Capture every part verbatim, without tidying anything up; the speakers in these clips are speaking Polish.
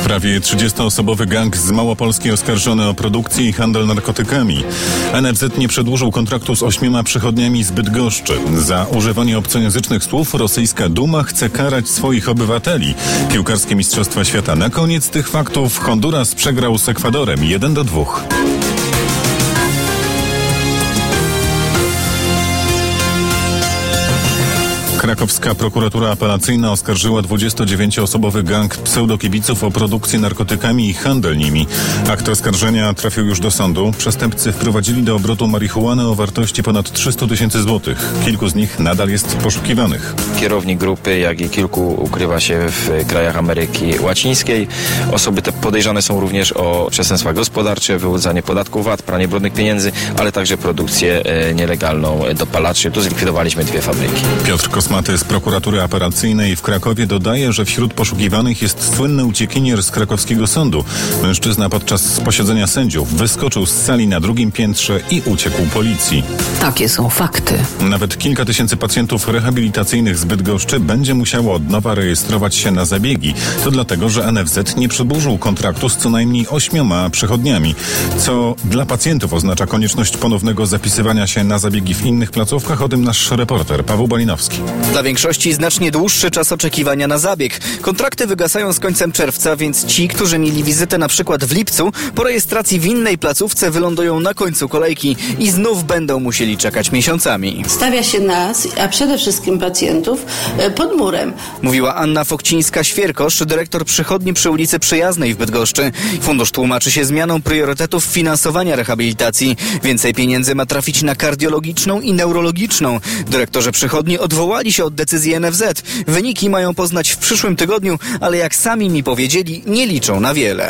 Prawie trzydziestoosobowy gang z Małopolski oskarżony o produkcję i handel narkotykami. N F Z nie przedłużył kontraktu z ośmioma przychodniami z Bydgoszczy. Za używanie obcojęzycznych słów rosyjska Duma chce karać swoich obywateli. Piłkarskie Mistrzostwa Świata. Na koniec tych faktów Honduras przegrał z Ekwadorem jeden do dwóch. Krakowska prokuratura apelacyjna oskarżyła dwudziestodziewięcioosobowy gang pseudokibiców o produkcję narkotykami i handel nimi. Akt oskarżenia trafił już do sądu. Przestępcy wprowadzili do obrotu marihuanę o wartości ponad trzysta tysięcy złotych. Kilku z nich nadal jest poszukiwanych. Kierownik grupy, jak i kilku ukrywa się w krajach Ameryki Łacińskiej. Osoby te podejrzane są również o przestępstwa gospodarcze, wyłudzanie podatku V A T, pranie brudnych pieniędzy, ale także produkcję e, nielegalną dopalaczy. Tu zlikwidowaliśmy dwie fabryki. Piotr Kosmaty z prokuratury apelacyjnej w Krakowie dodaje, że wśród poszukiwanych jest słynny uciekinier z krakowskiego sądu. Mężczyzna podczas posiedzenia sędziów wyskoczył z sali na drugim piętrze i uciekł policji. Takie są fakty. Nawet kilka tysięcy pacjentów rehabilitacyjnych z Bydgoszczy będzie musiało od nowa rejestrować się na zabiegi. To dlatego, że N F Z nie przedłużył kontraktu z co najmniej ośmioma przychodniami, co dla pacjentów oznacza konieczność ponownego zapisywania się na zabiegi w innych placówkach. O tym nasz reporter Paweł Balinowski. Dla większości znacznie dłuższy czas oczekiwania na zabieg. Kontrakty wygasają z końcem czerwca, więc ci, którzy mieli wizytę na przykład w lipcu, po rejestracji w innej placówce wylądują na końcu kolejki i znów będą musieli czekać miesiącami. Stawia się nas, a przede wszystkim pacjentów, pod murem. Mówiła Anna Fokcińska-Świerkosz, dyrektor przychodni przy ulicy Przyjaznej w Bydgoszczy. Fundusz tłumaczy się zmianą priorytetów finansowania rehabilitacji. Więcej pieniędzy ma trafić na kardiologiczną i neurologiczną. Dyrektorzy przychodni odwołali się od decyzji N F Z. Wyniki mają poznać w przyszłym tygodniu, ale jak sami mi powiedzieli, nie liczą na wiele.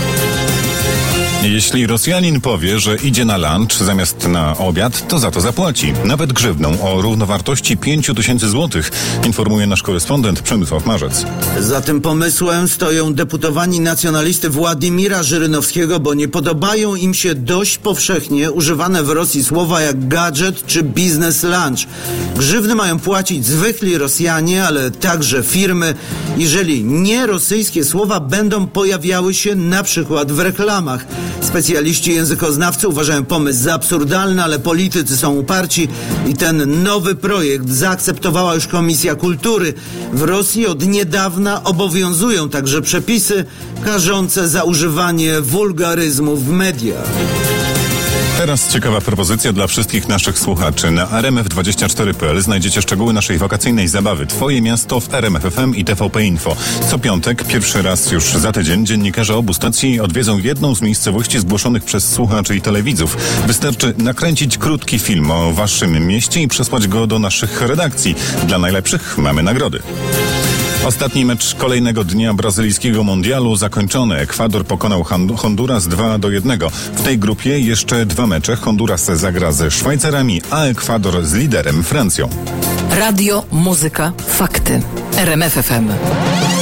Jeśli Rosjanin powie, że idzie na lunch zamiast na obiad, to za to zapłaci. Nawet grzywną o równowartości pięć tysięcy złotych, informuje nasz korespondent Przemysław Marzec. Za tym pomysłem stoją deputowani nacjonalisty Władimira Żyrynowskiego, bo nie podobają im się dość powszechnie używane w Rosji słowa jak gadżet czy biznes lunch. Grzywny mają płacić zwykli Rosjanie, ale także firmy, jeżeli nie rosyjskie słowa będą pojawiały się na przykład w reklamach. Specjaliści językoznawcy uważają pomysł za absurdalny, ale politycy są uparci i ten nowy projekt zaakceptowała już Komisja Kultury. W Rosji od niedawna obowiązują także przepisy karzące za używanie wulgaryzmów w mediach. Teraz ciekawa propozycja dla wszystkich naszych słuchaczy. Na r m f dwadzieścia cztery kropka p l znajdziecie szczegóły naszej wakacyjnej zabawy. Twoje miasto w R M F F M i T V P Info. Co piątek, pierwszy raz już za tydzień, dziennikarze obu stacji odwiedzą jedną z miejscowości zgłoszonych przez słuchaczy i telewidzów. Wystarczy nakręcić krótki film o waszym mieście i przesłać go do naszych redakcji. Dla najlepszych mamy nagrody. Ostatni mecz kolejnego dnia brazylijskiego mundialu zakończony. Ekwador pokonał Honduras dwa do jednego. W tej grupie jeszcze dwa mecze. Honduras zagra ze Szwajcarami, a Ekwador z liderem Francją. Radio, muzyka, fakty. R M F F M.